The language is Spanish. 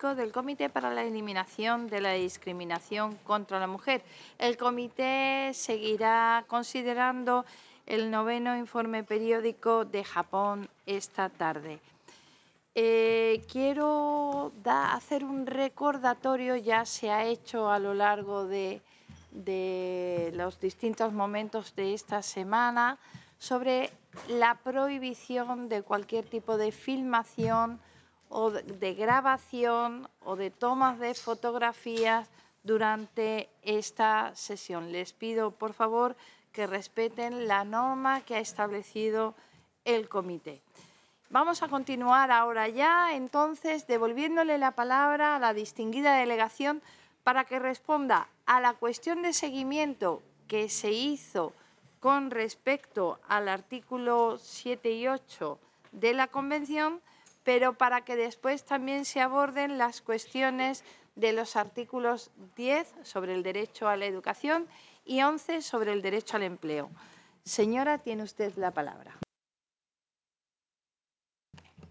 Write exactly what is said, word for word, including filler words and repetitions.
periódico del Comité para la Eliminación de la Discriminación contra la Mujer. El comité seguirá considerando el noveno informe periódico de Japón esta tarde. Eh, quiero da, hacer un recordatorio, ya se ha hecho a lo largo de, de los distintos momentos de esta semana, sobre la prohibición de cualquier tipo de filmación o de, de grabación o de tomas de fotografías durante esta sesión. Les pido, por favor, que respeten la norma que ha establecido el comité. Vamos a continuar ahora ya, entonces, devolviéndole la palabra a la distinguida delegación para que responda a la cuestión de seguimiento que se hizo con respecto al artículo siete y ocho de la Convención, pero para que después también se aborden las cuestiones de los artículos diez sobre el derecho a la educación y once sobre el derecho al empleo. Señora, tiene usted la palabra.